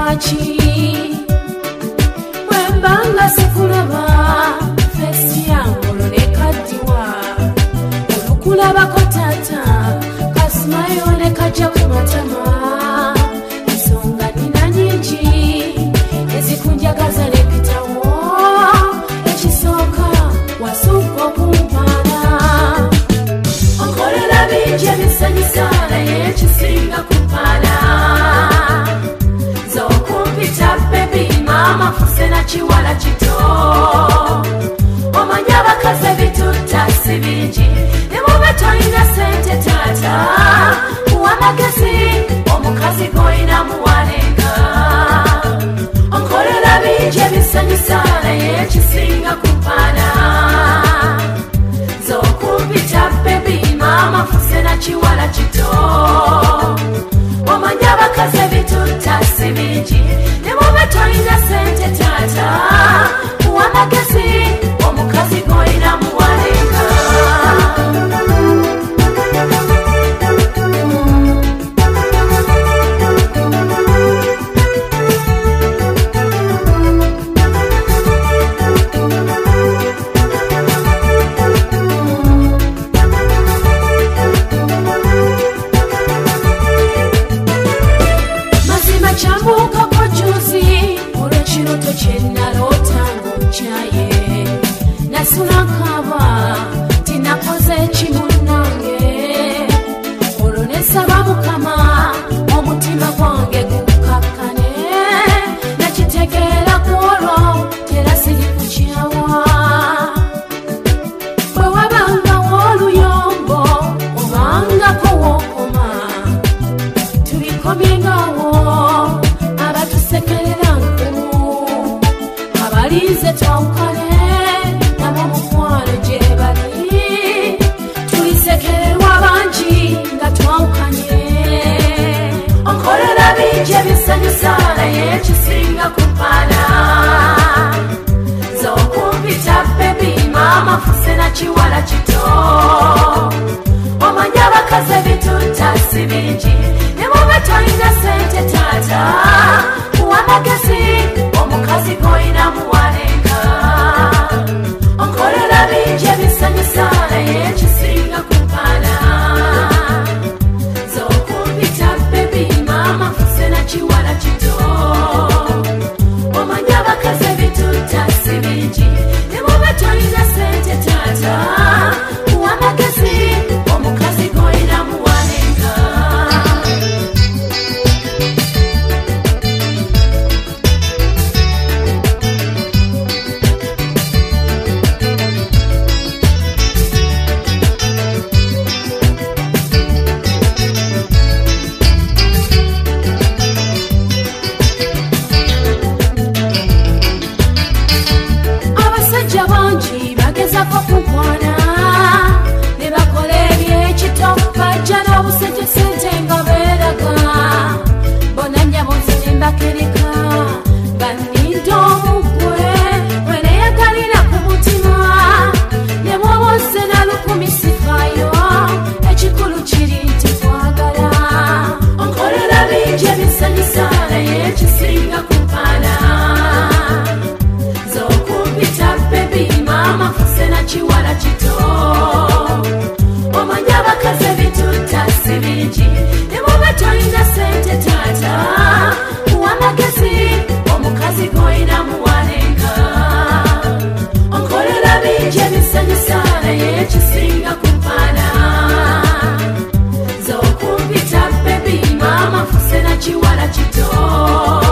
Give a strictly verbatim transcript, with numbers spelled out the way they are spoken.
lwaki wembanga sikulaba fesi yange nekaddiwa olukulabako taata kasimayo nekajja ku matama ensonga nina nyingi ezikunjagaza nepitawo ekisooka wasooka okumpaala onkolera bingi ebisanyusa naye ekisinga kumpaala zokumpita bebi mama fuse na kiwala kito omanya abakazi ebitutta si bingi ne bwoba tolina sente taata kuwa amagezi omukazi goyina muwalenga onkolera bingi ebisanyusa naye ekisinga kumpaala zokumpita bebi mama fuse na kiwala kito omanya abakazi ebitutta si bingi ne bwoba tolina sente taata kuwa amagezi omukazi goyina muwalenga kyambuukako juzi olw'ekiroto kye naloota ng'okyaye nasula nkaba tinakoze ekimunnange olwo nesaba mukama omutima gwange gukakkane nakitegeera kwolwo tera siri kukyawa bwe wabangawo oluyombo obangako wookoma tulikomyengawo abatusekerera nkulu abalize twawukane nabo mukwano gye bali tulisekererwa bangi nga twawukanye onkolera bingi ebisanyusa naye ekisinga kumpaala zokumpita bebi mama fuse na kiwala kito omanya abakazi ebitutta si bingi ne bwoba tolina sente taata kuwa amagezi omukazi goyina muwalenga onkolera bingi ebisanyusa naye ekisinga kumpaala zokumpita bebi mama fuse na kiwala kito omanya abakazi ebitutta si bingi ne bwoba tolina sente taata kuwa amagezi omukazi goyina muwalenga abasajja bangi bagezako kunkwana ne bakola ebyekito bajja n'obusente sente nga beeraga bonanya bonse ne mbakirika banninda omugwe bwe neyagalira ku mutima ne bwoba ose na lukumi sifaayo ekikulu kiri nti kwagala onkolera bingi ebisanyusa naye ekisinga kumpaala zokumpita bebi mama fuse na kiwala kito omanya abakazi ebitutta si bingi ne bwoba tolina sente taata kuwa amagezi omukazi goyina muwalenga onkolera bingi ebisanyusa naye ekisinga kumpaala zokumpita bebi mama fuse na kiwala kito